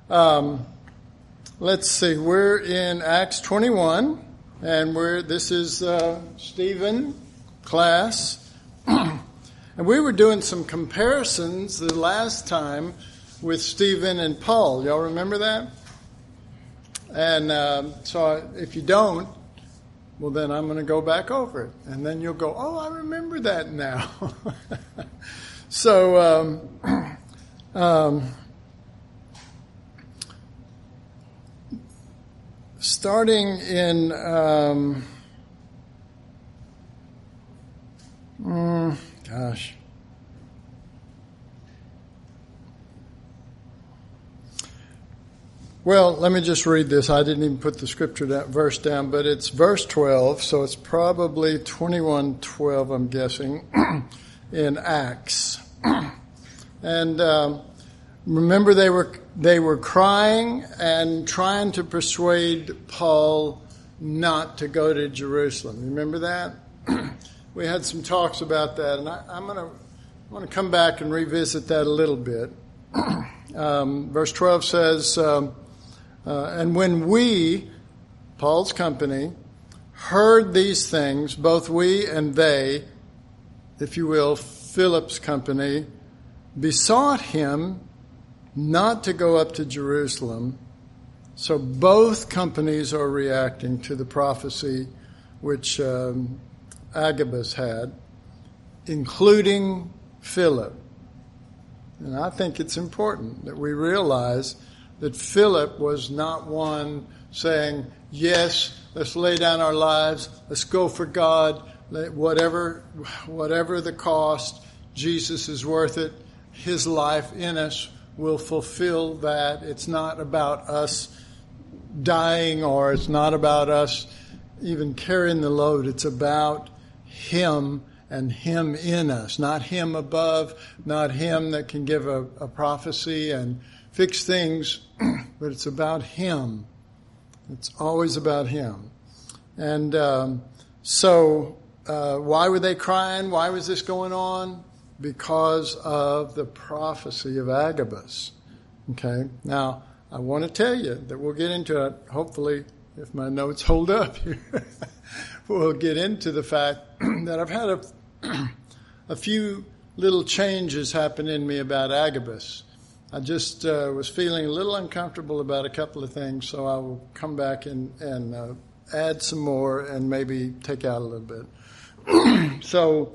Let's see. We're in Acts 21, and this is Stephen class. And we were doing some comparisons the last time with Stephen and Paul. Y'all remember that? And so if you don't, well, then I'm going to go back over it. And then you'll go, oh, I remember that now. So, starting in, Well, let me just read this. I didn't even put the verse down, but it's verse 12, so it's probably 21:12, I'm guessing, in Acts. And remember, they were crying and trying to persuade Paul not to go to Jerusalem. Remember that? We had some talks about that, and I want to come back and revisit that a little bit. Verse 12 says, and when we, Paul's company, heard these things, both we and they, if you will, Philip's company, besought him not to go up to Jerusalem. So both companies are reacting to the prophecy which Agabus had, including Philip. And I think it's important that we realize that Philip was not one saying, yes, let's lay down our lives, let's go for God, whatever the cost, Jesus is worth it. His life in us will fulfill that. It's not about us dying, or it's not about us even carrying the load. It's about Him and Him in us, not Him above, not Him that can give a prophecy and fix things, but it's about Him. It's always about Him. And so why were they crying? Why was this going on? Because of the prophecy of Agabus. Okay? Now, I want to tell you that we'll get into it, hopefully, if my notes hold up here. We'll get into the fact that I've had a few little changes happen in me about Agabus. I just was feeling a little uncomfortable about a couple of things, so I will come back and add some more and maybe take out a little bit. So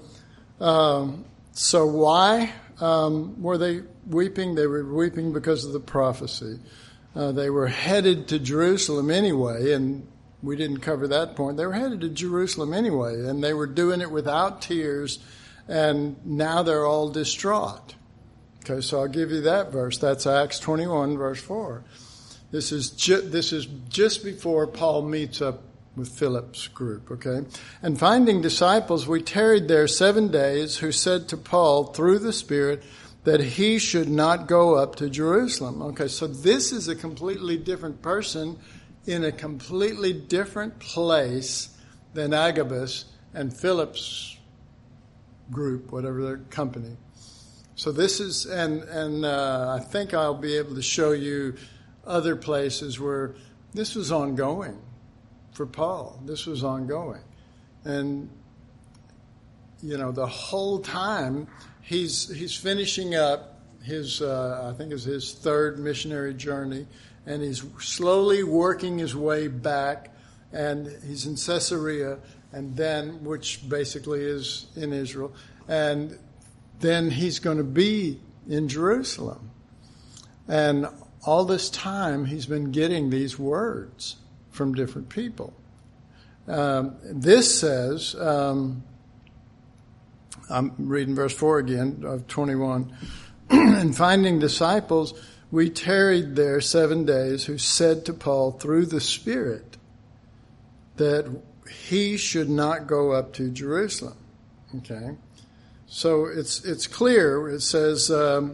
why were they weeping? They were weeping because of the prophecy. They were headed to Jerusalem anyway, and we didn't cover that point. They were headed to Jerusalem anyway, and they were doing it without tears, and now they're all distraught. Okay, so I'll give you that verse. That's Acts 21, verse 4. This is just before Paul meets up with Philip's group, okay? And finding disciples, we tarried there 7 days, who said to Paul through the Spirit that he should not go up to Jerusalem. Okay, so this is a completely different person in a completely different place than Agabus and Philip's group, whatever their company. So this is, and I think I'll be able to show you other places where this was ongoing for Paul. This was ongoing. And, you know, the whole time he's finishing up his, I think it's his third missionary journey, and he's slowly working his way back, and he's in Caesarea, and then, which basically is in Israel, and then he's going to be in Jerusalem. And all this time, he's been getting these words from different people. This says, I'm reading verse 4 again of 21, and finding disciples, we tarried there 7 days, who said to Paul through the Spirit that he should not go up to Jerusalem. Okay? So it's clear. It says,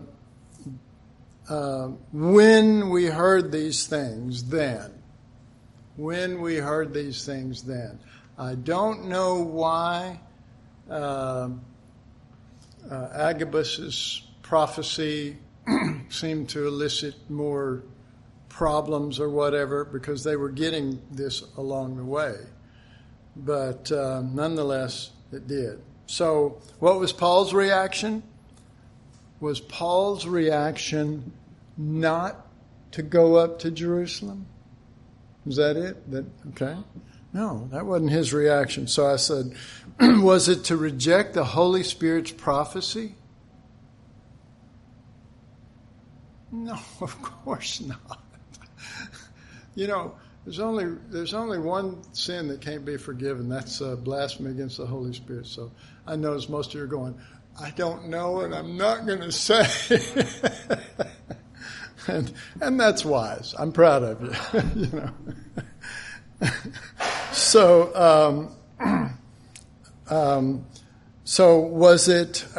when we heard these things, then. When we heard these things, then. I don't know why Agabus's prophecy seemed to elicit more problems or whatever, because they were getting this along the way. But nonetheless, it did. So what was Paul's reaction? Was Paul's reaction not to go up to Jerusalem? Was that it? Okay. No, that wasn't his reaction. So I said, was it to reject the Holy Spirit's prophecy? No, of course not. There's only one sin that can't be forgiven. That's blasphemy against the Holy Spirit. So I notice most of you are going, I don't know, and I'm not going to say. and that's wise. I'm proud of you. So was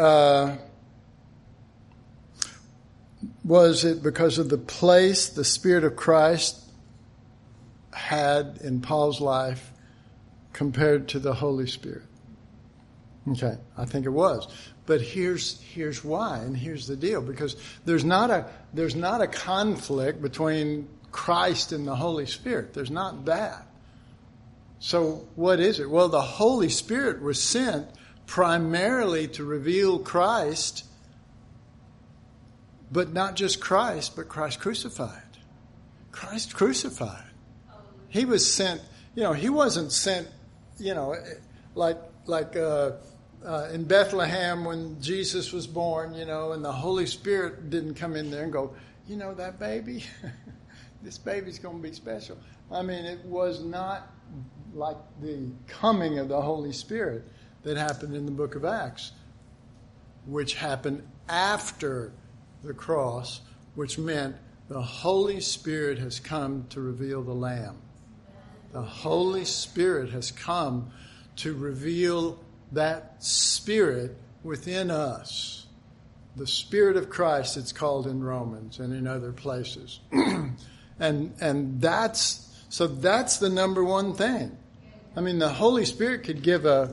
it because of the place the Spirit of Christ had in Paul's life compared to the Holy Spirit? Okay, I think it was. But here's why, and here's the deal, because there's not a conflict between Christ and the Holy Spirit. There's not that. So what is it? Well, the Holy Spirit was sent primarily to reveal Christ, but not just Christ, but Christ crucified. Christ crucified. He was sent, he wasn't sent, like in Bethlehem when Jesus was born, and the Holy Spirit didn't come in there and go, that baby, this baby's going to be special. I mean, it was not like the coming of the Holy Spirit that happened in the book of Acts, which happened after the cross, which meant the Holy Spirit has come to reveal the Lamb. The Holy Spirit has come to reveal that Spirit within us. The Spirit of Christ, it's called in Romans and in other places. and that's the number one thing. I mean, the Holy Spirit could give a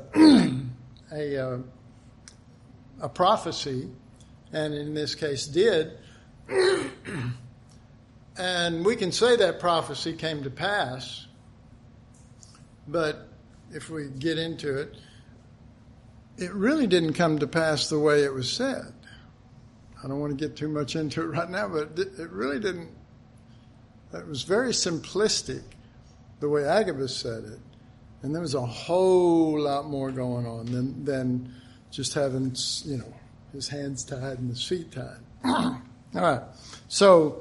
prophecy, and in this case did. And we can say that prophecy came to pass, but if we get into it, it really didn't come to pass the way it was said. I don't want to get too much into it right now, but it really didn't. It was very simplistic, the way Agabus said it. And there was a whole lot more going on than just having, his hands tied and his feet tied. All right. So,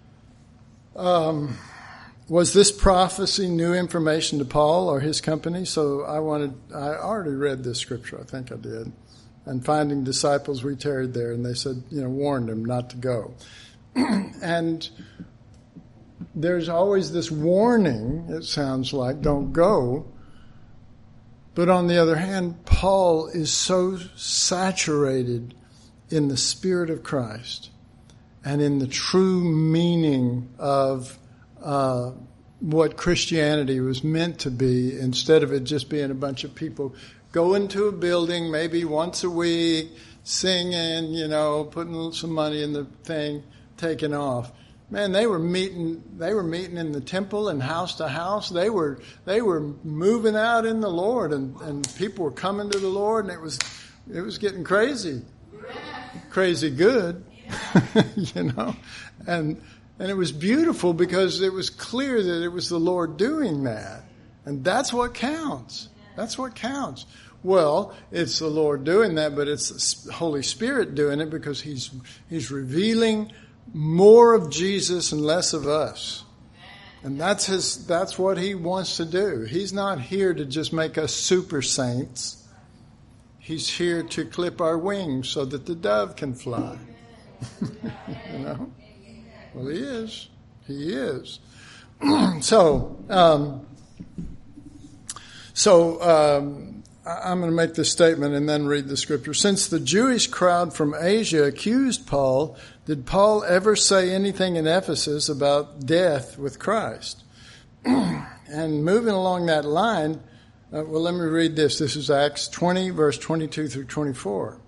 was this prophecy new information to Paul or his company? So I already read this scripture. I think I did. And finding disciples, we tarried there, and they said, warned him not to go. And there's always this warning, it sounds like, don't go. But on the other hand, Paul is so saturated in the Spirit of Christ and in the true meaning of what Christianity was meant to be, instead of it just being a bunch of people going to a building maybe once a week, singing, putting some money in the thing, taking off. Man, they were meeting in the temple and house to house. They were moving out in the Lord, and people were coming to the Lord, and it was getting crazy. Crazy good. And it was beautiful because it was clear that it was the Lord doing that. And that's what counts. That's what counts. Well, it's the Lord doing that, but it's the Holy Spirit doing it because He's revealing more of Jesus and less of us. And that's what He wants to do. He's not here to just make us super saints. He's here to clip our wings so that the dove can fly. Well, He is. He is. So I'm going to make this statement and then read the scripture. Since the Jewish crowd from Asia accused Paul, did Paul ever say anything in Ephesus about death with Christ? And moving along that line, let me read this. This is Acts 20, verse 22 through 24.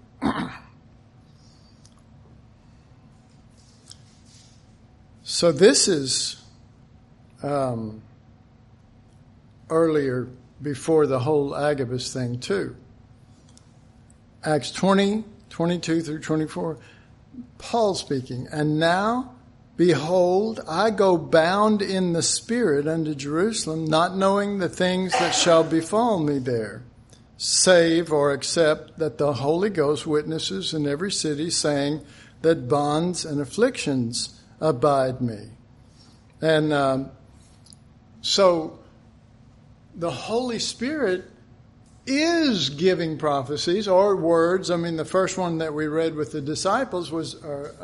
So this is earlier, before the whole Agabus thing too. Acts 20, 22 through 24. Paul speaking, and now, behold, I go bound in the Spirit unto Jerusalem, not knowing the things that shall befall me there, save or except that the Holy Ghost witnesses in every city, saying that bonds and afflictions abide me. And so the Holy Spirit is giving prophecies or words. I mean, the first one that we read with the disciples was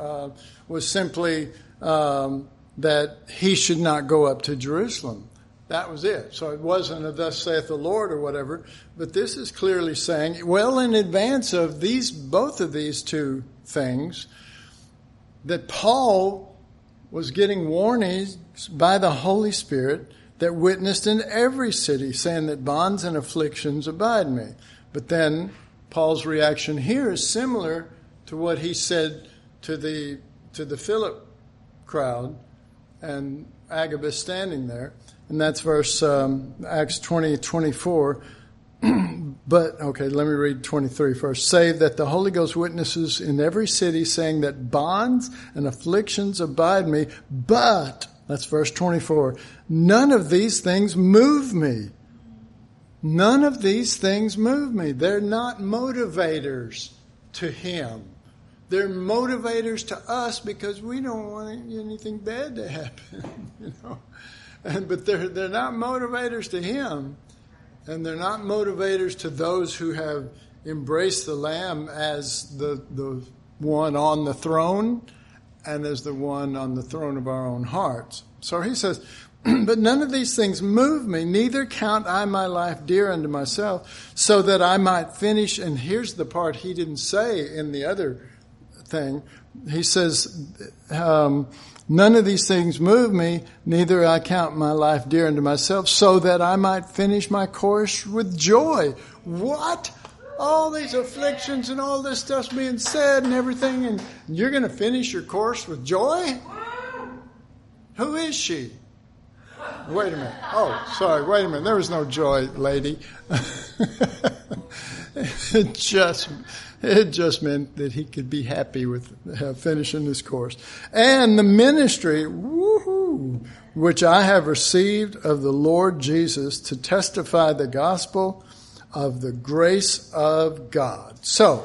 simply that he should not go up to Jerusalem. That was it. So it wasn't a thus saith the Lord or whatever. But this is clearly saying, well in advance of both of these two things, that Paul was getting warnings by the Holy Spirit that witnessed in every city, saying that bonds and afflictions abide me. But then Paul's reaction here is similar to what he said to the Philip crowd and Agabus standing there. And that's verse Acts 20:24. But, okay, let me read 23 first. Save that the Holy Ghost witnesses in every city, saying that bonds and afflictions abide me, but, that's verse 24, none of these things move me. None of these things move me. They're not motivators to him. They're motivators to us because we don't want anything bad to happen, you know. But they're not motivators to him. And they're not motivators to those who have embraced the Lamb as the one on the throne and as the one on the throne of our own hearts. So he says, but none of these things move me, neither count I my life dear unto myself, so that I might finish. And here's the part he didn't say in the other thing. He says, none of these things move me, neither I count my life dear unto myself, so that I might finish my course with joy. What? All these afflictions and all this stuff's being said and everything, and you're going to finish your course with joy? Who is she? Wait a minute. Oh, sorry. Wait a minute. There was no joy, lady. It just meant that he could be happy with finishing this course. And the ministry, which I have received of the Lord Jesus to testify the gospel of the grace of God. So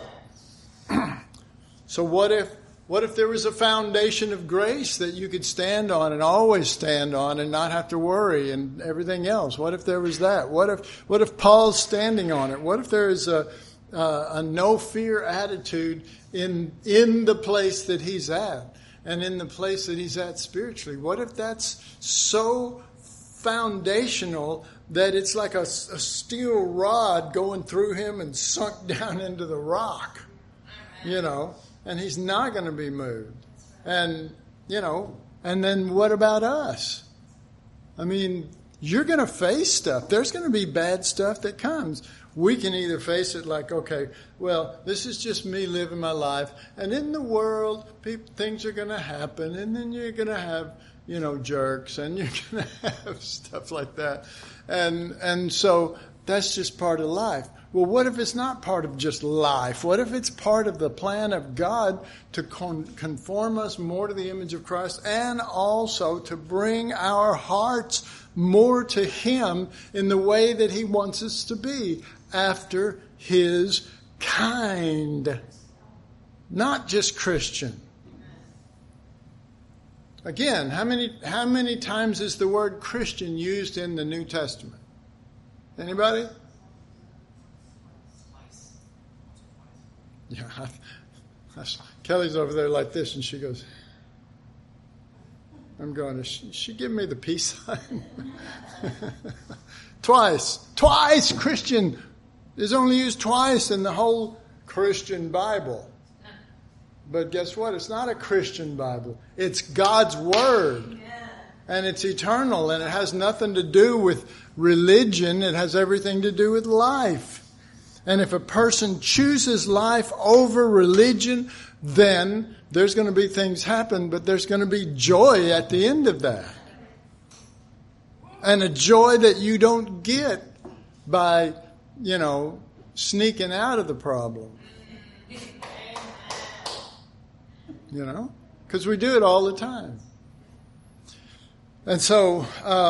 what if there was a foundation of grace that you could stand on and always stand on and not have to worry and everything else? What if there was that? What if Paul's standing on it? What if there is a no fear attitude in the place that he's at and in the place that he's at spiritually? What if that's so foundational that it's like a steel rod going through him and sunk down into the rock, you know, and he's not going to be moved? And, you know, and then what about us? I mean, you're going to face stuff. There's going to be bad stuff that comes. We can either face it like, okay, well, this is just me living my life. And in the world, things are going to happen. And then you're going to have, you know, jerks. And you're going to have stuff like that. And so that's just part of life. Well, what if it's not part of just life? What if it's part of the plan of God to conform us more to the image of Christ and also to bring our hearts more to Him in the way that He wants us to be, after His kind, not just Christian. Again, how many times is the word Christian used in the New Testament? Anybody? Yeah, Kelly's over there like this, and she goes, I'm going, is she giving me the peace sign? Twice, Christian is only used twice in the whole Christian Bible. But guess what? It's not a Christian Bible. It's God's Word. And it's eternal, and it has nothing to do with religion. It has everything to do with life. And if a person chooses life over religion, then there's going to be things happen, but there's going to be joy at the end of that. And a joy that you don't get by, sneaking out of the problem. Because we do it all the time. And so,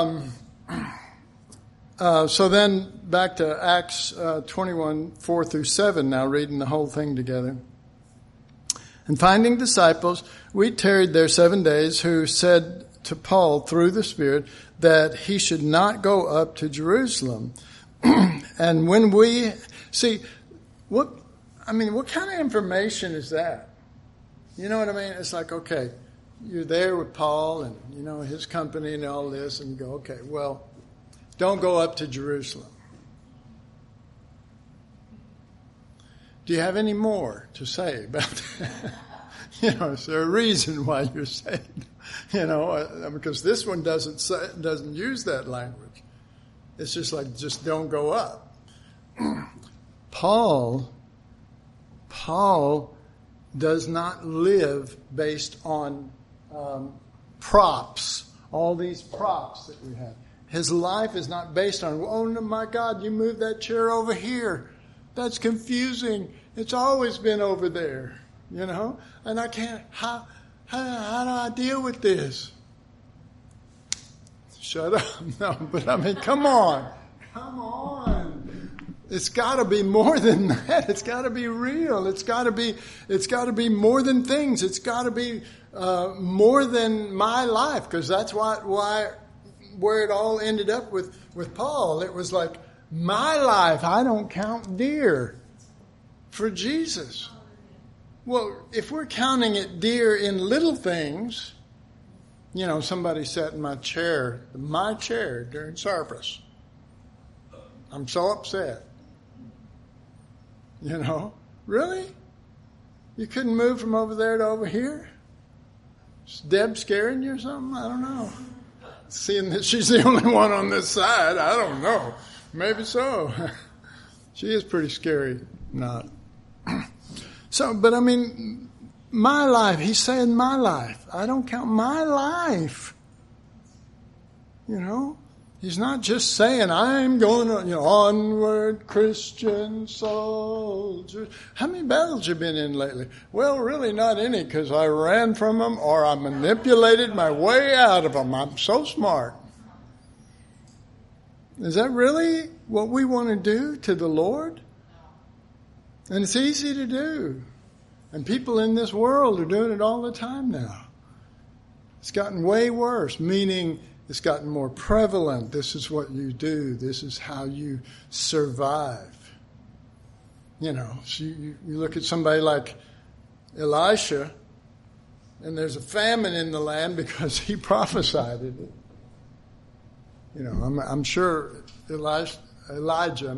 so then back to Acts 21, 4 through 7 now, reading the whole thing together. And finding disciples, we tarried there 7 days, who said to Paul through the Spirit that he should not go up to Jerusalem. And when we see, what kind of information is that? You know what I mean? It's like, okay, you're there with Paul and, his company and all this, and you go, okay, well, don't go up to Jerusalem. Do you have any more to say about that? Is there a reason why you're saying, because this one doesn't use that language. It's just like, just don't go up. Paul does not live based on props, all these props that we have. His life is not based on, oh my God, you moved that chair over here. That's confusing. It's always been over there, and I can't, how do I deal with this? Shut up. No, but come on. It's got to be more than that. It's got to be real. It's got to be more than things. It's got to be more than my life, because that's where it all ended up with Paul. It was like, my life, I don't count dear for Jesus. Well, if we're counting it dear in little things, somebody sat in my chair during service. I'm so upset. Really? You couldn't move from over there to over here? Is Deb scaring you or something? I don't know. Seeing that she's the only one on this side, I don't know. Maybe so. She is pretty scary. Not. So, but my life, he's saying my life. I don't count my life. He's not just saying, I'm going to, onward Christian soldiers. How many battles you been in lately? Well, really not any, because I ran from them or I manipulated my way out of them. I'm so smart. Is that really what we want to do to the Lord? And it's easy to do. And people in this world are doing it all the time now. It's gotten way worse, meaning it's gotten more prevalent. This is what you do. This is how you survive. So you look at somebody like Elisha, and there's a famine in the land because he prophesied it. I'm sure Elijah,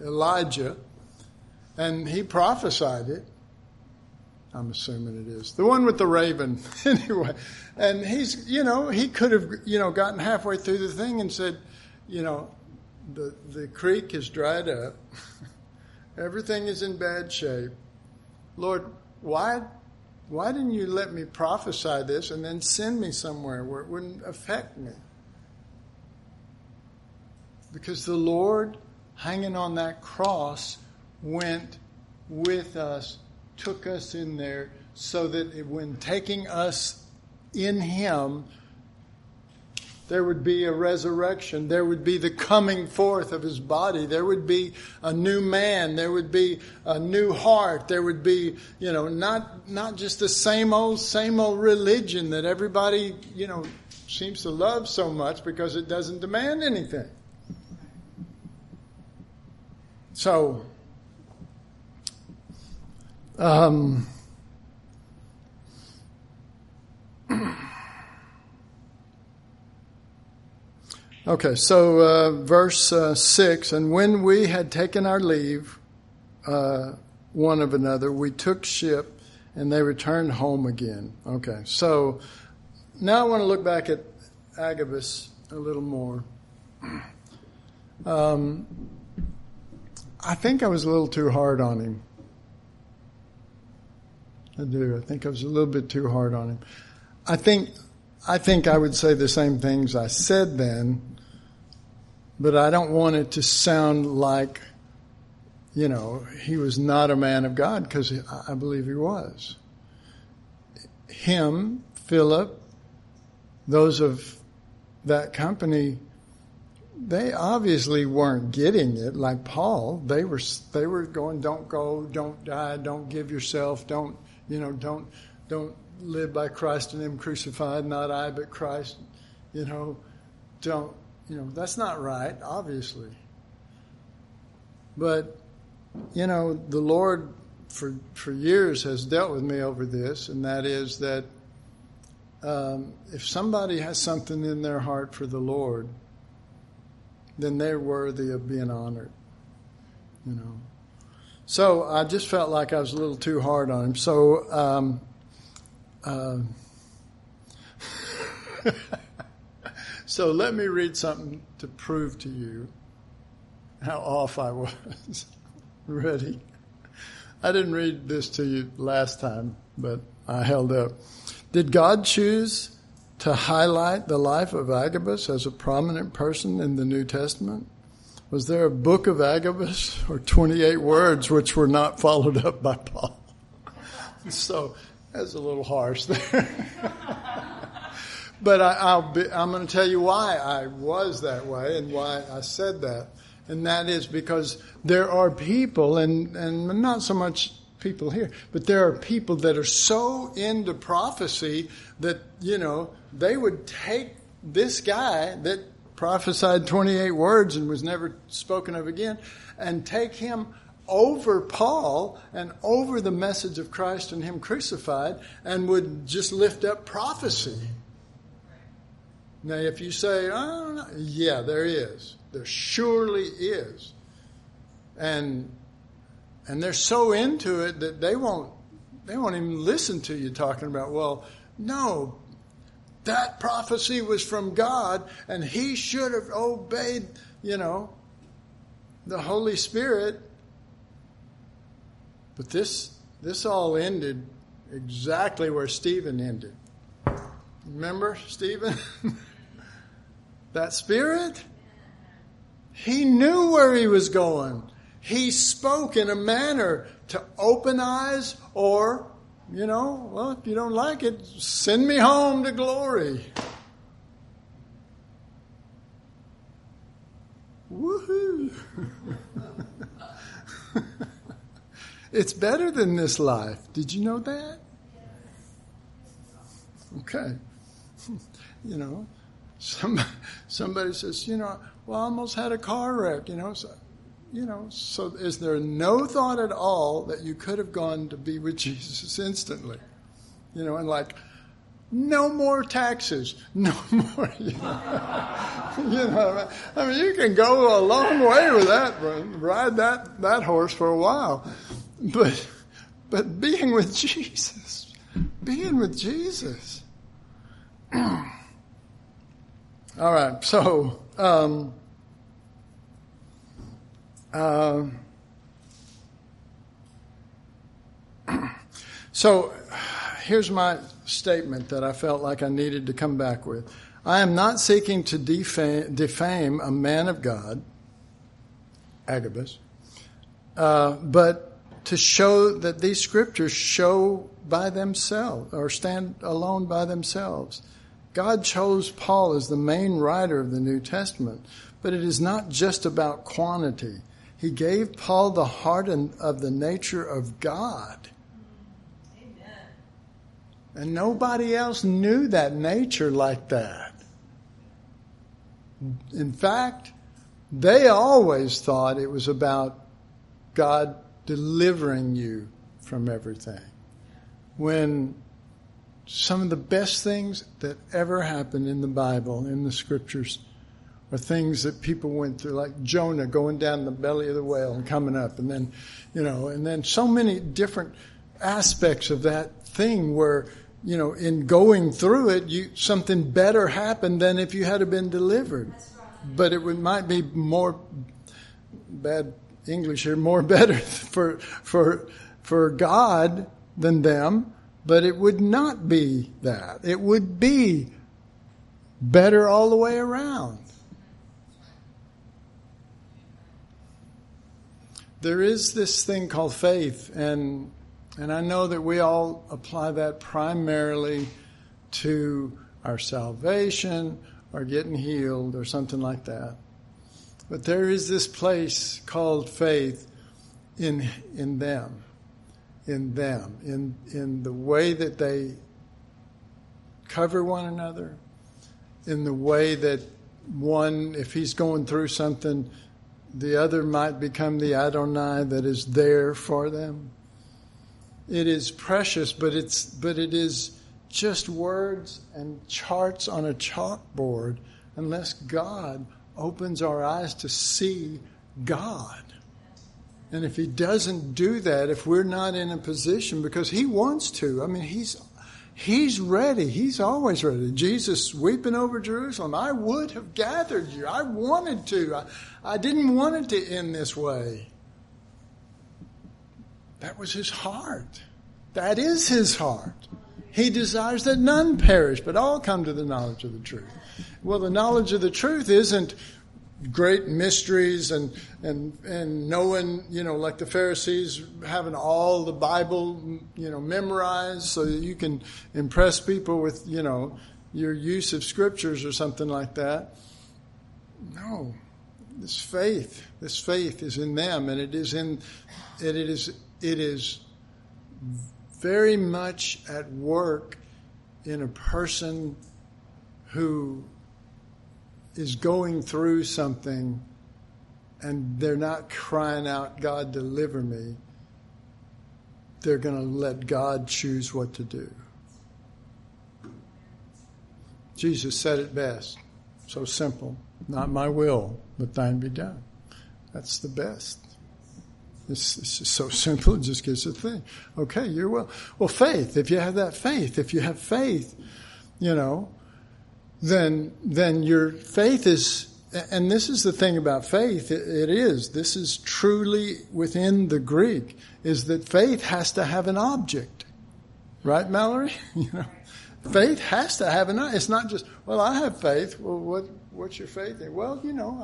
and he prophesied it. I'm assuming it is. The one with the raven. Anyway. And he's, he could have, gotten halfway through the thing and said, the creek is dried up. Everything is in bad shape. Lord, why didn't you let me prophesy this and then send me somewhere where it wouldn't affect me? Because the Lord, hanging on that cross, went with us, took us in there, so that when taking us in Him, there would be a resurrection. There would be the coming forth of His body. There would be a new man. There would be a new heart. There would be, not just the same old religion that everybody, seems to love so much because it doesn't demand anything. So, okay, so verse 6, and when we had taken our leave one of another, we took ship and they returned home again. Okay, so now I want to look back at Agabus a little more. I think I was a little too hard on him. I do. I think I was a little bit too hard on him. I think I would say the same things I said then, but I don't want it to sound like, he was not a man of God, because I believe he was. Him, Philip, those of that company, they obviously weren't getting it like Paul. They were going, don't go, don't die, don't give yourself, don't live by Christ and him crucified, not I but Christ. That's not right, obviously. But, the Lord for years has dealt with me over this, and that is that if somebody has something in their heart for the Lord, then they're worthy of being honored, So I just felt like I was a little too hard on him. So, so let me read something to prove to you how off I was. Ready? I didn't read this to you last time, but I held up. Did God choose to highlight the life of Agabus as a prominent person in the New Testament? Was there a book of Agabus or 28 words which were not followed up by Paul? So that's a little harsh there. But I'm going to tell you why I was that way and why I said that. And that is because there are people, and not so much people here, but there are people that are so into prophecy that, they would take this guy that prophesied 28 words and was never spoken of again, and take him over Paul and over the message of Christ and him crucified, and would just lift up prophecy. Now, if you say, oh, yeah, there is. There surely is. And they're so into it that they won't even listen to you talking about, well, no, that prophecy was from God and he should have obeyed, the Holy Spirit. But this all ended exactly where Stephen ended. Remember Stephen? That spirit? He knew where he was going. He spoke in a manner to open eyes or, well, if you don't like it, send me home to glory. Woohoo! It's better than this life. Did you know that? Okay. Somebody says, well, I almost had a car wreck, so is there no thought at all that you could have gone to be with Jesus instantly? And like, no more taxes, no more, I mean, you can go a long way with that, ride that horse for a while. But being with Jesus. All right, so so here's my statement that I felt like I needed to come back with. I am not seeking to defame a man of God, Agabus, but to show that these scriptures show by themselves or stand alone by themselves. God chose Paul as the main writer of the New Testament, but it is not just about quantity. He gave Paul the heart of the nature of God. Amen. And nobody else knew that nature like that. In fact, they always thought it was about God delivering you from everything. When some of the best things that ever happened in the Bible, in the scriptures, are things that people went through, like Jonah going down the belly of the whale and coming up, and then, and then so many different aspects of that thing where, in going through it, something better happened than if you had been delivered. But it might be more bad English here, more better for God than them, but it would not be that. It would be better all the way around. There is this thing called faith, and I know that we all apply that primarily to our salvation or getting healed or something like that. But there is this place called faith in them, in the way that they cover one another, in the way that one, if he's going through something, the other might become the Adonai that is there for them. It is precious, but it is just words and charts on a chalkboard unless God opens our eyes to see God. And if he doesn't do that, if we're not in a position, because he wants to, I mean, he's ready. He's always ready. Jesus weeping over Jerusalem. I would have gathered you. I wanted to. I didn't want it to end this way. That was his heart. That is his heart. He desires that none perish, but all come to the knowledge of the truth. Well, the knowledge of the truth isn't great mysteries and knowing, like the Pharisees having all the Bible, memorized so that you can impress people with, your use of scriptures or something like that. No, this faith is in them, and it is very much at work in a person who is going through something and they're not crying out, God, deliver me. They're going to let God choose what to do. Jesus said it best. So simple. Not my will, but thine be done. That's the best. It's just so simple, it just gets the thing. Okay, your will. Well, faith, if you have that faith, then your faith is, and this is the thing about faith, this is truly within the Greek, is that faith has to have an object. Right, Mallory? Faith has to have it's not just, well, I have faith. Well, what's your faith in? Well,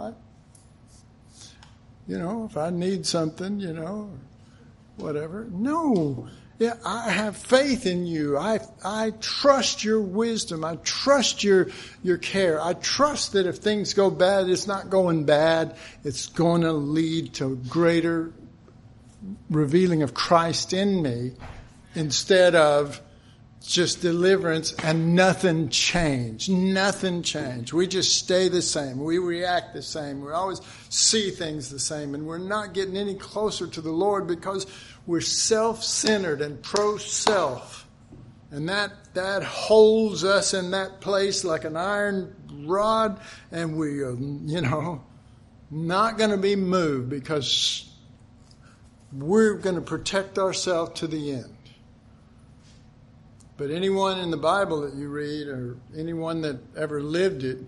if I need something, or whatever. No. Yeah, I have faith in you. I trust your wisdom. I trust your care. I trust that if things go bad, it's not going bad. It's going to lead to greater revealing of Christ in me instead of just deliverance and nothing changed. Nothing changed. We just stay the same. We react the same. We always see things the same. And we're not getting any closer to the Lord because we're self-centered and pro-self. And that holds us in that place like an iron rod. And we are, not going to be moved because we're going to protect ourselves to the end. But anyone in the Bible that you read or anyone that ever lived it,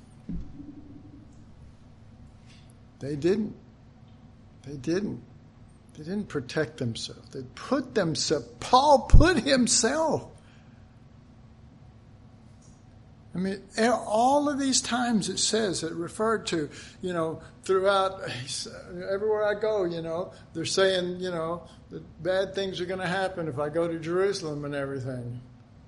they didn't. They didn't protect themselves. They put themselves. Paul put himself. I mean, all of these times it says, it referred to, throughout, everywhere I go, they're saying, that bad things are going to happen if I go to Jerusalem and everything.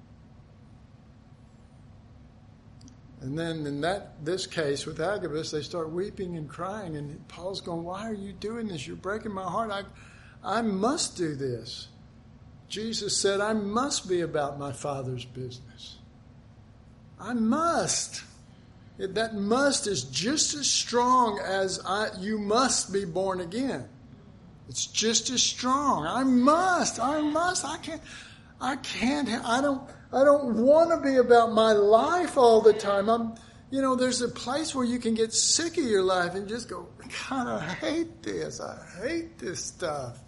And then in this case with Agabus, they start weeping and crying, and Paul's going, why are you doing this? You're breaking my heart. I must do this. Jesus said, I must be about my Father's business. I must. That must is just as strong as you must be born again. It's just as strong. I must. I don't want to be about my life all the time. There's a place where you can get sick of your life and just go, God, I hate this. I hate this stuff.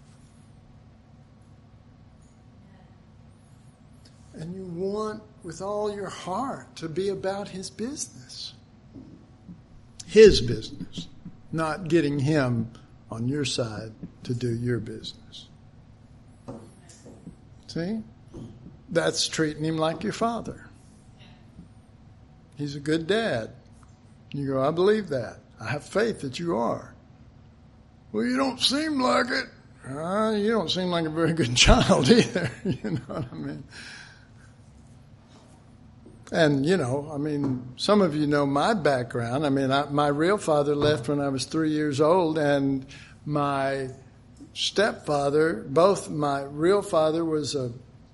And you want with all your heart to be about his business. His business. Not getting him on your side to do your business. See? That's treating him like your father. He's a good dad. You go, I believe that. I have faith that you are. Well, you don't seem like it. You don't seem like a very good child either. You know what I mean? And, some of you know my background. My real father left when I was 3 years old, and my stepfather, both my real father was a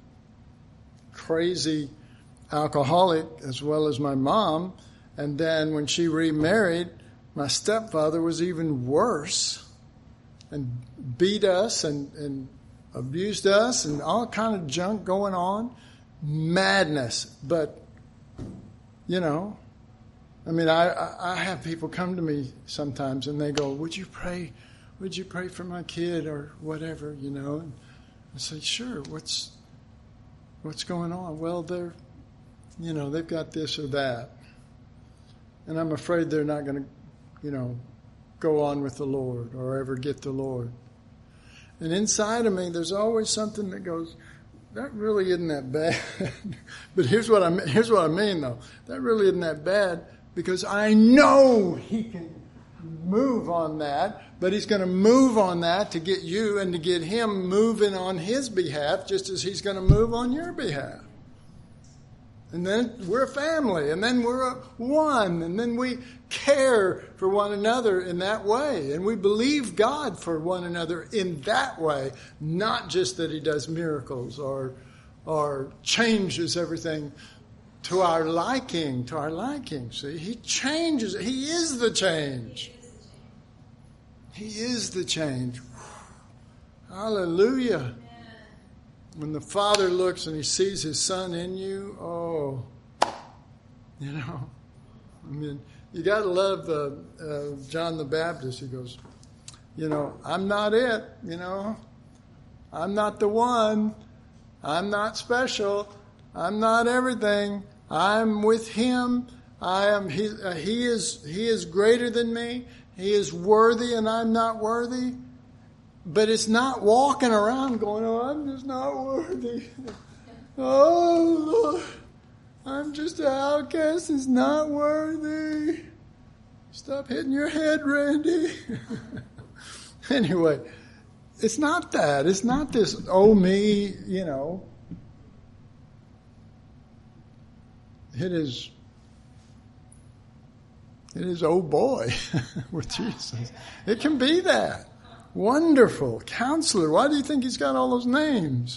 crazy alcoholic as well as my mom. And then when she remarried, my stepfather was even worse and beat us and abused us and all kind of junk going on. Madness. But, I have people come to me sometimes and they go, would you pray for my kid or whatever, And I say, sure, what's going on? Well, they've got this or that. And I'm afraid they're not going to, go on with the Lord or ever get the Lord. And inside of me, there's always something that goes, that really isn't that bad. But here's what I mean, though. That really isn't that bad because I know he can move on that, but he's going to move on that to get you and to get him moving on his behalf just as he's going to move on your behalf. And then we're a family, and then we're one, and then we care for one another in that way. And we believe God for one another in that way, not just that he does miracles or changes everything to our liking. See, he changes. He is the change. He is the change. Hallelujah. When the Father looks and he sees his Son in you, you got to love John the Baptist. He goes, I'm not it, I'm not the one. I'm not special. I'm not everything. I'm with him. He is greater than me. He is worthy and I'm not worthy. But it's not walking around going, I'm just not worthy. Oh, Lord, I'm just an outcast. It's not worthy. Stop hitting your head, Randy. Anyway, it's not that. It's not this, me, It is, oh boy, with Jesus. It can be that. Wonderful Counselor. Why do you think he's got all those names?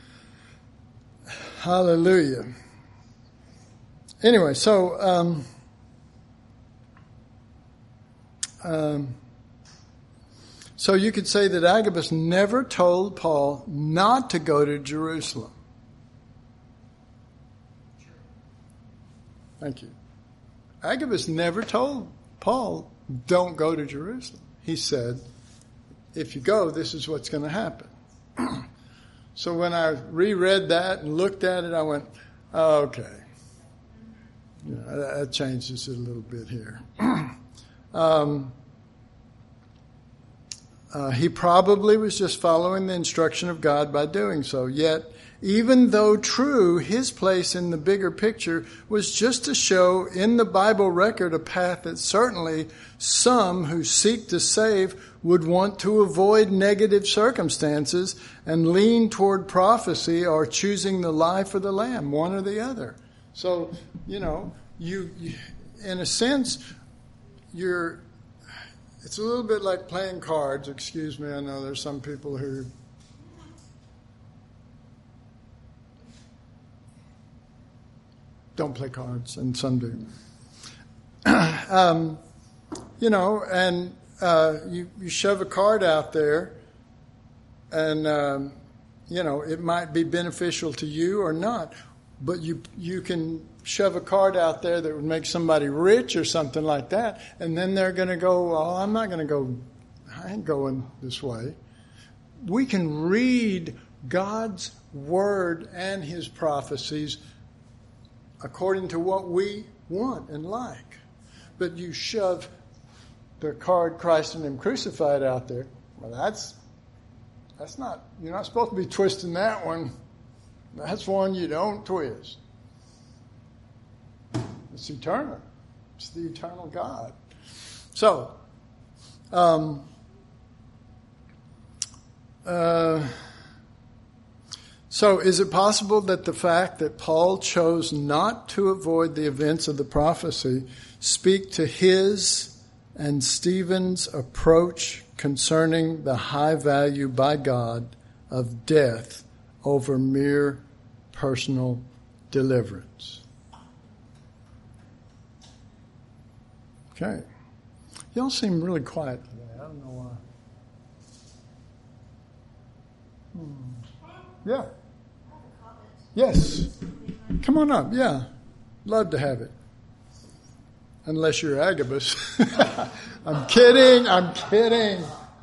Hallelujah. Anyway, so you could say that Agabus never told Paul not to go to Jerusalem. Thank you. Agabus never told Paul, don't go to Jerusalem. He said, if you go, this is what's going to happen. So when I reread that and looked at it, I went, okay. That changes it a little bit here. He probably was just following the instruction of God by doing so. Yet, even though true, his place in the bigger picture was just to show in the Bible record a path that certainly some who seek to save would want to avoid negative circumstances and lean toward prophecy or choosing the life or the lamb, one or the other. So, you in a sense, it's a little bit like playing cards. Excuse me, I know there's some people who don't play cards, and some do. You shove a card out there, and it might be beneficial to you or not, but you can shove a card out there that would make somebody rich or something like that, and then they're going to go, I'm not going to go, I ain't going this way. We can read God's word and his prophecies according to what we want and like. But you shove the card Christ and Him crucified out there. Well, that's not, you're not supposed to be twisting that one. That's one you don't twist. It's eternal. It's the eternal God. So, so is it possible that the fact that Paul chose not to avoid the events of the prophecy speak to his and Stephen's approach concerning the high value by God of death over mere personal deliverance? Okay. Y'all seem really quiet today. I don't know why. Yeah. Yes. Come on up. Yeah. Love to have it. Unless you're Agabus. I'm kidding.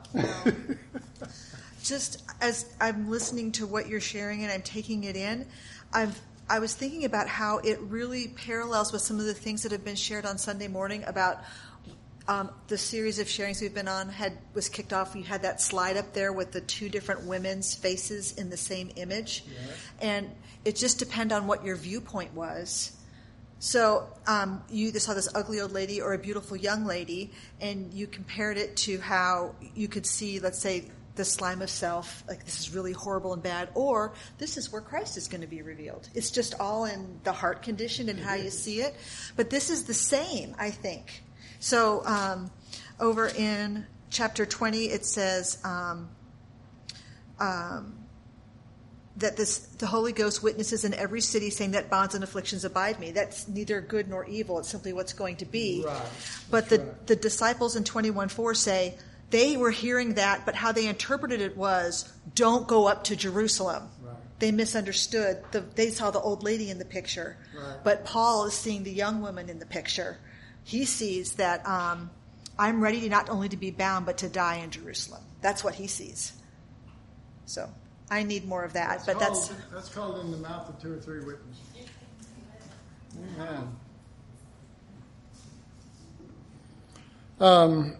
Just as I'm listening to what you're sharing and I'm taking it in, I was thinking about how it really parallels with some of the things that have been shared on Sunday morning about the series of sharings we've been on was kicked off. You had that slide up there with the two different women's faces in the same image. Yes. And it just depended on what your viewpoint was. So you either saw this ugly old lady or a beautiful young lady, and you compared it to how you could see, let's say, the slime of self, like this is really horrible and bad, or this is where Christ is going to be revealed. It's just all in the heart condition and how you see it. But this is the same, I think. So over in chapter 20, it says that the Holy Ghost witnesses in every city, saying that bonds and afflictions abide me. That's neither good nor evil. It's simply what's going to be. Right. But the disciples in 21:4 say they were hearing that, but how they interpreted it was, don't go up to Jerusalem. Right. They misunderstood. They saw the old lady in the picture. Right. But Paul is seeing the young woman in the picture. He sees that I'm ready to not only to be bound, but to die in Jerusalem. That's what he sees. So I need more of that. That's called in the mouth of two or three witnesses. Amen.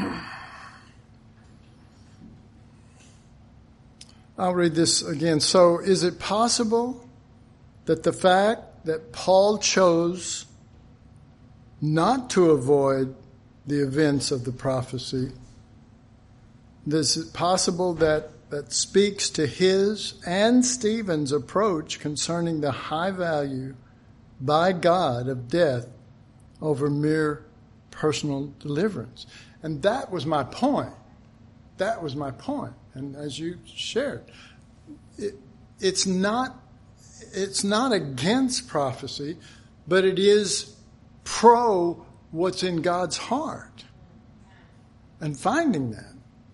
I'll read this again. So is it possible that the fact that Paul chose not to avoid the events of the prophecy, is it possible that speaks to his and Stephen's approach concerning the high value by God of death over mere personal deliverance? And that was my point. And as you shared, it's not against prophecy, but it is pro what's in God's heart and finding that.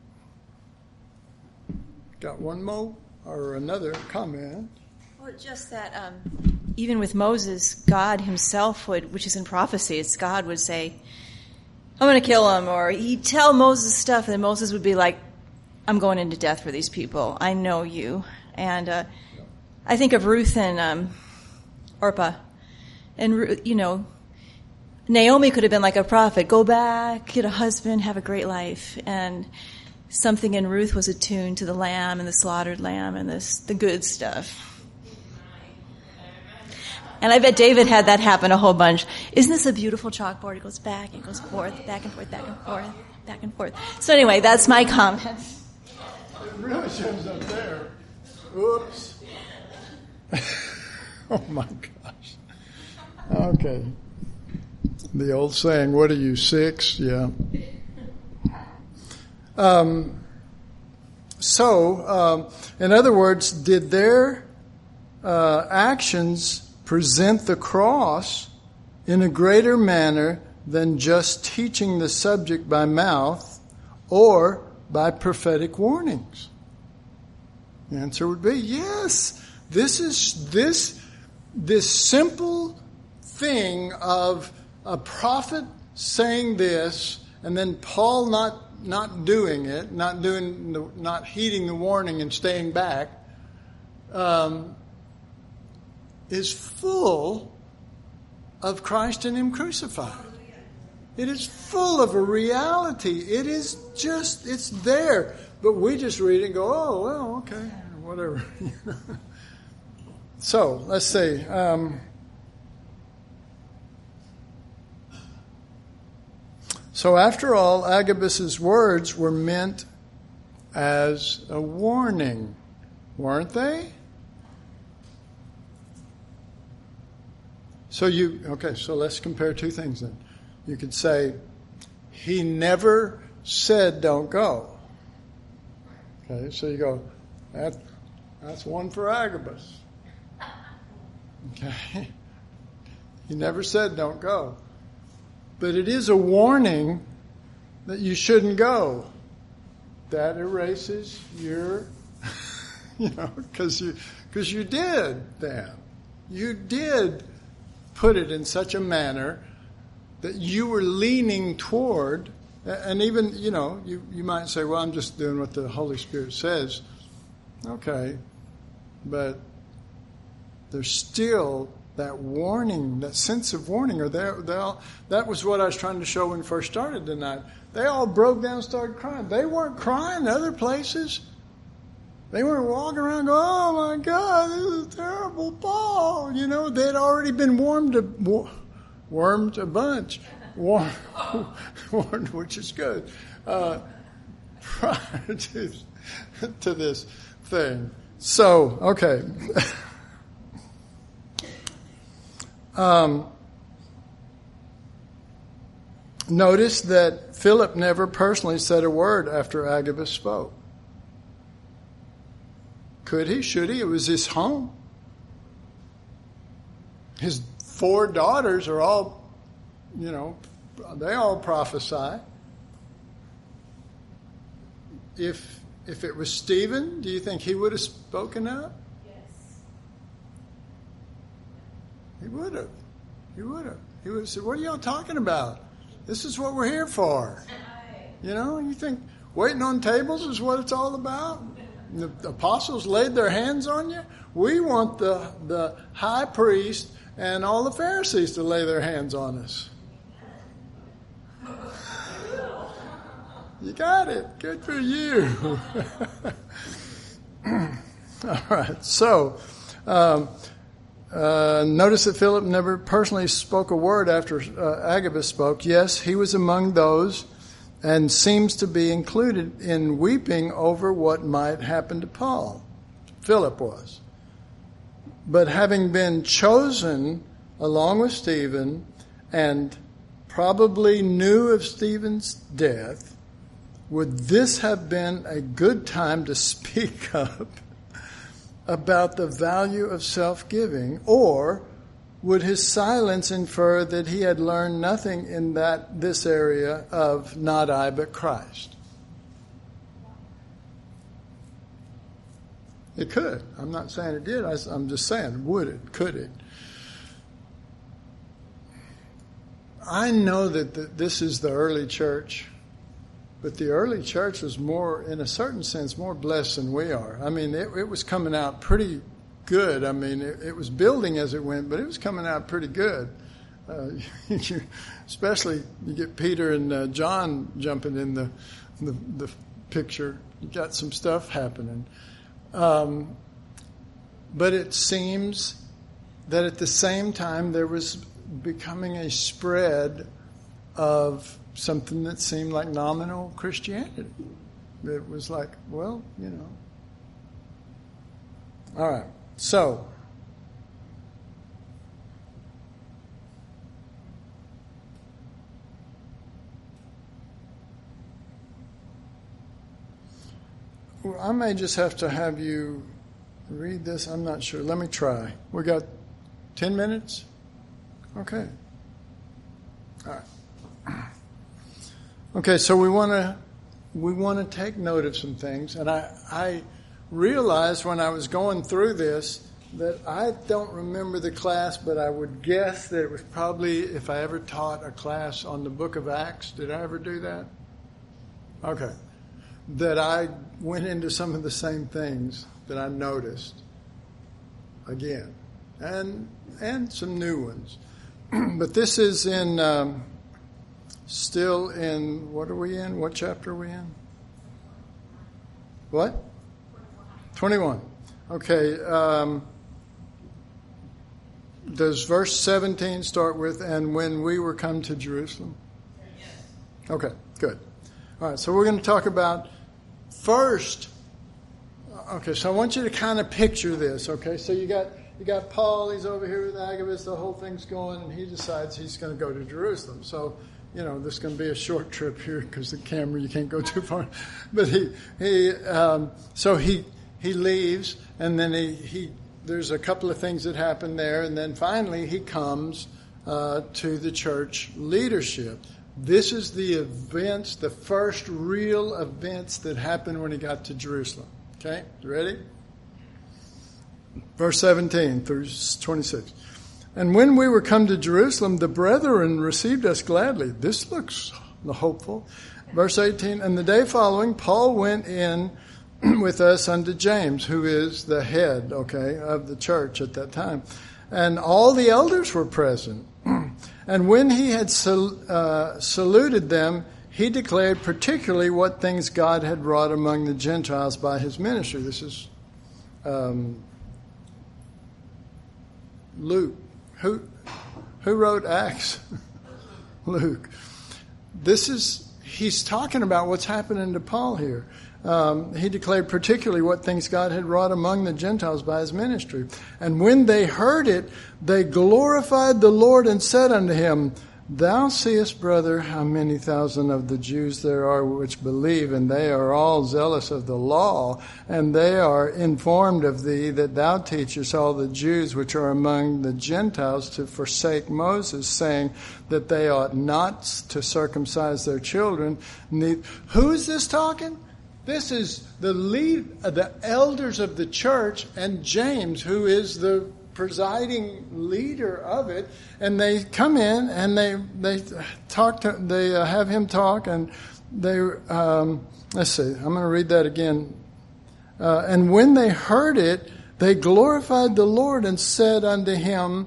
Got one more or another comment? Well, just that even with Moses, God himself would, which is in prophecy, it's God would say, I'm going to kill him, or he'd tell Moses stuff, and then Moses would be like, I'm going into death for these people. I know you. And I think of Ruth and Orpah. And, Naomi could have been like a prophet. Go back, get a husband, have a great life. And something in Ruth was attuned to the lamb and the slaughtered lamb and the good stuff. And I bet David had that happen a whole bunch. Isn't this a beautiful chalkboard? It goes back, it goes forth, back and forth, back and forth, back and forth. So anyway, that's my comment. It really shows up there. Oops. Oh my gosh. Okay. The old saying, what are you, 6? Yeah. So, in other words, did their actions present the cross in a greater manner than just teaching the subject by mouth or by prophetic warnings? The answer would be yes. This simple thing of a prophet saying this and then Paul not doing it, not heeding the warning and staying back, is full of Christ and Him crucified. It is full of a reality. It is just, it's there. But we just read it and go, oh, well, okay, whatever. So, let's see. So after all, Agabus's words were meant as a warning, weren't they? So let's compare two things then. You could say, he never said don't go. Okay, so you go, that's one for Agabus. Okay. He never said don't go. But it is a warning that you shouldn't go. That erases your, because you did that. You did put it in such a manner that you were leaning toward, and even, you might say, well, I'm just doing what the Holy Spirit says. Okay, but there's still that warning, that sense of warning. Or that was what I was trying to show when we first started tonight. They all broke down and started crying. They weren't crying other places. They weren't walking around going, oh my God, this is terrible, Paul. They'd already been wormed a bunch. Warmed, which is good, prior to this thing. So, okay. Notice that Philip never personally said a word after Agabus spoke. Could he? Should he? It was his home. His 4 daughters are all, they all prophesy. If it was Stephen, do you think he would have spoken up? Yes. He would have. He would have said, what are y'all talking about? This is what we're here for. You think waiting on tables is what it's all about? The apostles laid their hands on you. We want the high priest and all the Pharisees to lay their hands on us. You got it. Good for you. All right. So, notice that Philip never personally spoke a word after Agabus spoke. Yes, he was among those and seems to be included in weeping over what might happen to Paul. Philip was. But having been chosen along with Stephen and probably knew of Stephen's death, would this have been a good time to speak up about the value of self-giving, or would his silence infer that he had learned nothing in this area of not I but Christ? It could. I'm not saying it did. I'm just saying, would it? Could it? I know that this is the early church, but the early church was more, in a certain sense, more blessed than we are. I mean, it was coming out pretty good. I mean, it was building as it went, but it was coming out pretty good. Especially you get Peter and John jumping in the picture. You got some stuff happening. But it seems that at the same time there was becoming a spread of something that seemed like nominal Christianity. It was like, well, All right. So, I may just have to have you read this. I'm not sure. Let me try. We got 10 minutes? Okay. All right. Okay, so we want to take note of some things, and I realized when I was going through this that I don't remember the class, but I would guess that it was probably if I ever taught a class on the book of Acts. Did I ever do that? Okay. That I went into some of the same things that I noticed again, and some new ones. But this is in still in, what are we in? What chapter are we in? What? 21. Okay. Does verse 17 start with, and when we were come to Jerusalem? Yes. Okay, good. All right, so we're going to talk about first. Okay, so I want you to kind of picture this, okay? So you got Paul, he's over here with Agabus, the whole thing's going, and he decides he's going to go to Jerusalem. So, this is going to be a short trip here because the camera, you can't go too far. But he leaves, and then he there's a couple of things that happen there, and then finally he comes to the church leadership. This is the events, the first real events that happened when he got to Jerusalem. Okay, you ready? Verse 17 through 26. And when we were come to Jerusalem, the brethren received us gladly. This looks hopeful. Verse 18, and the day following, Paul went in with us unto James, who is the head, of the church at that time. And all the elders were present. And when he had saluted them, he declared particularly what things God had wrought among the Gentiles by his ministry. This is Luke. Who wrote Acts? Luke. He's talking about what's happening to Paul here. He declared particularly what things God had wrought among the Gentiles by his ministry. And when they heard it, they glorified the Lord and said unto him, Thou seest, brother, how many thousand of the Jews there are which believe, and they are all zealous of the law, and they are informed of thee that thou teachest all the Jews which are among the Gentiles to forsake Moses, saying that they ought not to circumcise their children. Who is this talking? This is the elders of the church and James, who is the presiding leader of it, and they come in and they talk to, they have him talk, and they let's see, I'm going to read that again. And when they heard it, they glorified the Lord and said unto him,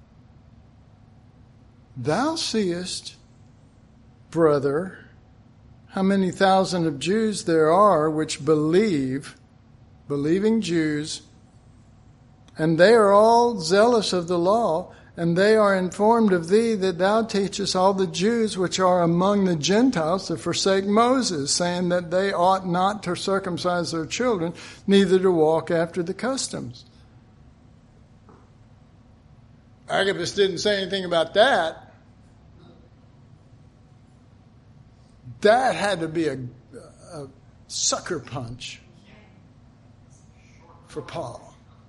Thou seest, brother, how many thousand of Jews there are which believing Jews, and they are all zealous of the law, and they are informed of thee that thou teachest all the Jews which are among the Gentiles to forsake Moses, saying that they ought not to circumcise their children, neither to walk after the customs. Agabus didn't say anything about that. That had to be a sucker punch for Paul.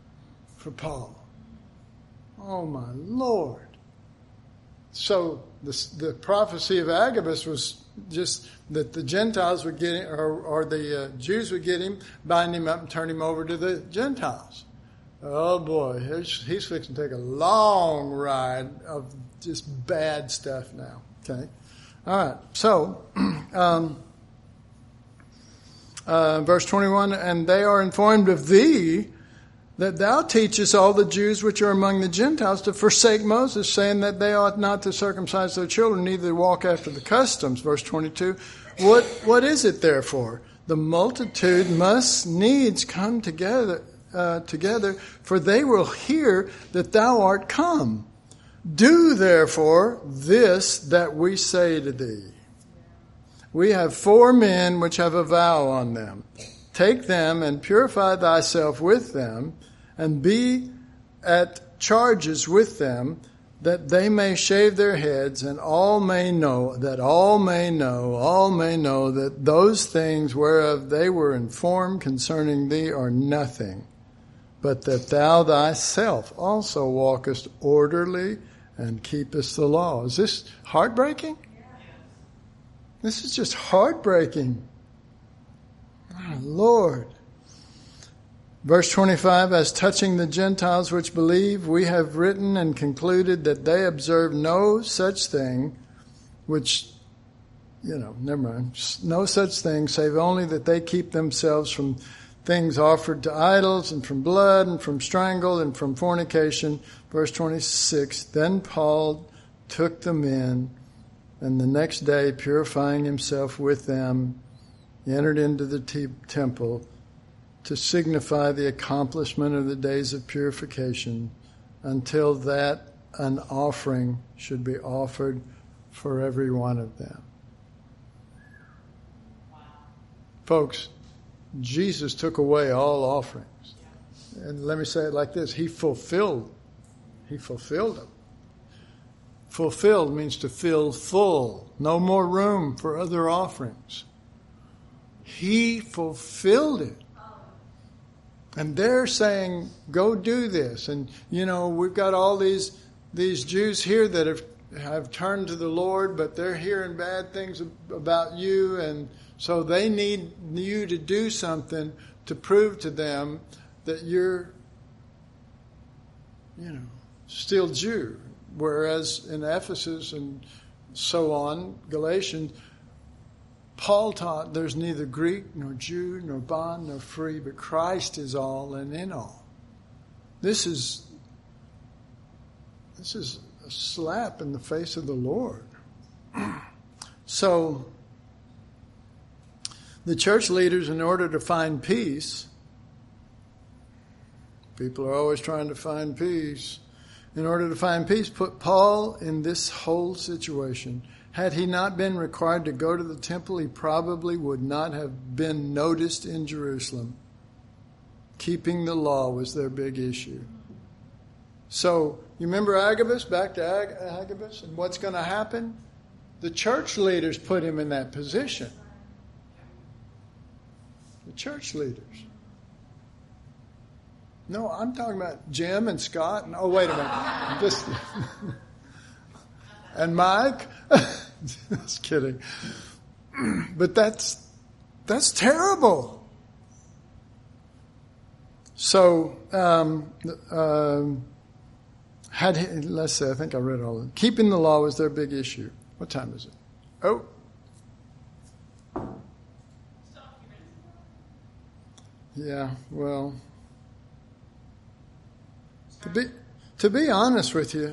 Oh my Lord. So the prophecy of Agabus was just that the Gentiles would get him, or the Jews would get him, bind him up and turn him over to the Gentiles. Oh boy, he's fixing to take a long ride of just bad stuff now. Okay. All right. So, verse 21, and they are informed of thee that thou teachest all the Jews which are among the Gentiles to forsake Moses, saying that they ought not to circumcise their children, neither to walk after the customs. Verse 22, what is it therefore? The multitude must needs come together, for they will hear that thou art come. Do therefore this that we say to thee. We have 4 men which have a vow on them. Take them and purify thyself with them, and be at charges with them, that they may shave their heads, and all may know that those things whereof they were informed concerning thee are nothing, but that thou thyself also walkest orderly and keepest the law. Is this heartbreaking? This is just heartbreaking. Oh, Lord. Verse 25, as touching the Gentiles which believe, we have written and concluded that they observe no such thing, no such thing, save only that they keep themselves from things offered to idols, and from blood, and from strangle, and from fornication. Verse 26, then Paul took them in And the next day, purifying himself with them, he entered into the temple to signify the accomplishment of the days of purification, until that an offering should be offered for every one of them. Folks, Jesus took away all offerings. And let me say it like this. He fulfilled them. Fulfilled means to fill full. No more room for other offerings. He fulfilled it. And they're saying, go do this. And, we've got all these Jews here that have turned to the Lord, but they're hearing bad things about you. And so they need you to do something to prove to them that you're, still Jew. Whereas in Ephesus and so on, Galatians, Paul taught there's neither Greek nor Jew nor bond nor free, but Christ is all and in all. This is a slap in the face of the Lord. So the church leaders, in order to find peace, people are always trying to find peace. In order to find peace, put Paul in this whole situation. Had he not been required to go to the temple, he probably would not have been noticed in Jerusalem. Keeping the law was their big issue. So, you remember Agabus, back to Agabus, and what's going to happen? The church leaders put him in that position. The church leaders. No, I'm talking about Jim and Scott. And, wait a minute. And Mike. Just kidding. But that's terrible. So, let's say, I think I read all of it. Keeping the law was their big issue. What time is it? Oh. Yeah, well. To be honest with you,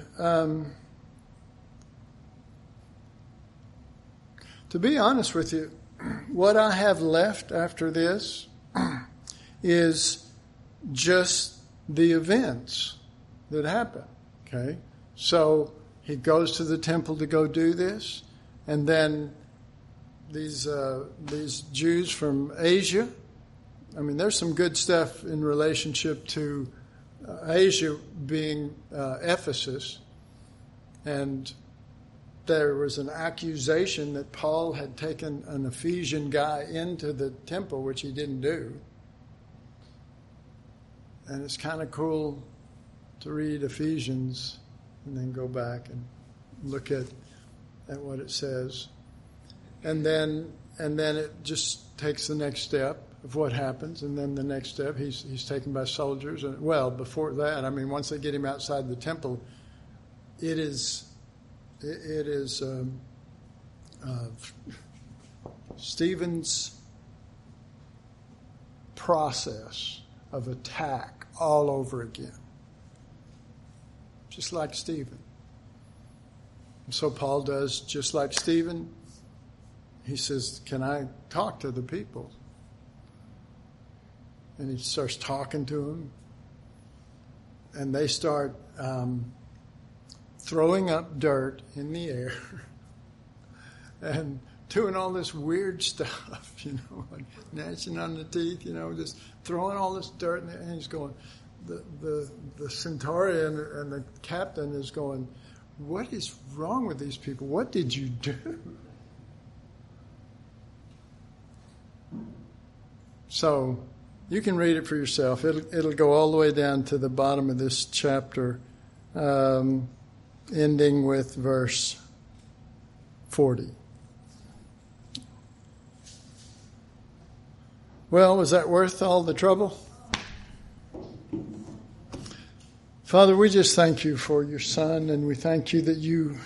what I have left after this is just the events that happen. Okay, so he goes to the temple to go do this, and then these Jews from Asia. I mean, there's some good stuff in relationship to Asia being Ephesus, and there was an accusation that Paul had taken an Ephesian guy into the temple, which he didn't do. And it's kind of cool to read Ephesians and then go back and look at what it says. And then it just takes the next step of what happens, and then the next step, he's taken by soldiers. And well, before that, I mean, once they get him outside the temple, it is Stephen's process of attack all over again, just like Stephen. And so Paul does just like Stephen. He says, "Can I talk to the people?" And he starts talking to them. And they start throwing up dirt in the air and doing all this weird stuff, like gnashing on the teeth, just throwing all this dirt in the air. And he's going, the centurion and the captain is going, "What is wrong with these people? What did you do?" So you can read it for yourself. It'll go all the way down to the bottom of this chapter, ending with verse 40. Well, was that worth all the trouble? Father, we just thank you for your Son, and we thank you that you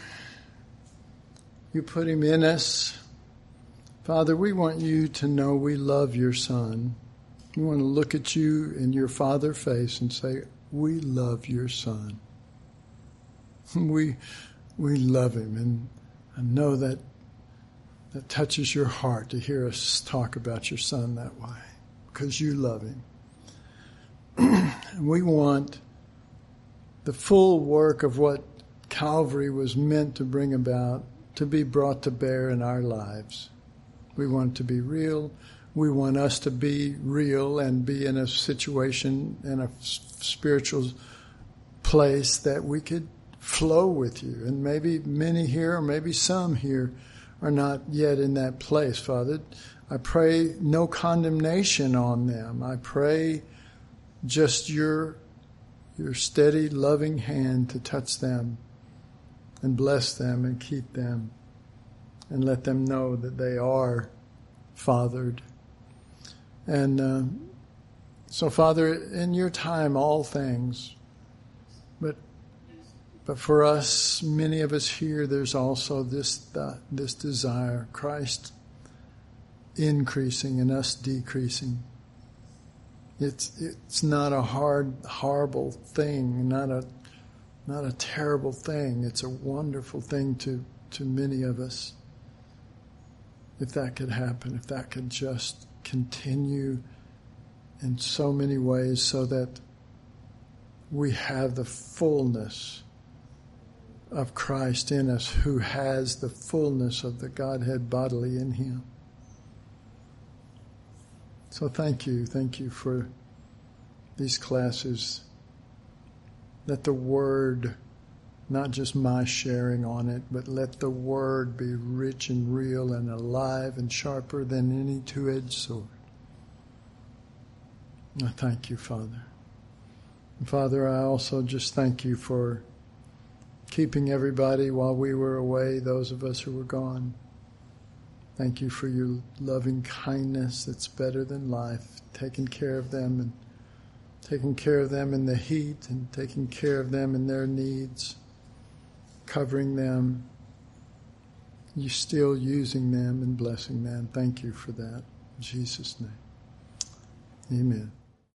put him in us. Father, we want you to know we love your Son. We want to look at you in your Father face and say, we love your Son. We love him. I know that touches your heart to hear us talk about your Son that way, because you love him. And we want the full work of what Calvary was meant to bring about to be brought to bear in our lives. We want it to be real. We want us to be real and be in a situation, in a spiritual place that we could flow with you. And maybe many here, or maybe some here, are not yet in that place, Father. I pray no condemnation on them. I pray just your steady, loving hand to touch them and bless them and keep them and let them know that they are fathered. And so, Father, in your time, all things, but for us, many of us here, there's also this desire, Christ increasing and us decreasing. It's not a horrible thing, not a terrible thing. It's a wonderful thing to many of us. If that could happen, if that could just continue in so many ways, so that we have the fullness of Christ in us, who has the fullness of the Godhead bodily in him. So thank you for these classes. Let the Word, not just my sharing on it, but let the Word be rich and real and alive and sharper than any two-edged sword. I thank you, Father. And Father, I also just thank you for keeping everybody while we were away, those of us who were gone. Thank you for your loving kindness that's better than life, taking care of them and taking care of them in the heat and taking care of them in their needs, covering them. You're still using them and blessing them. Thank you for that. In Jesus' name. Amen.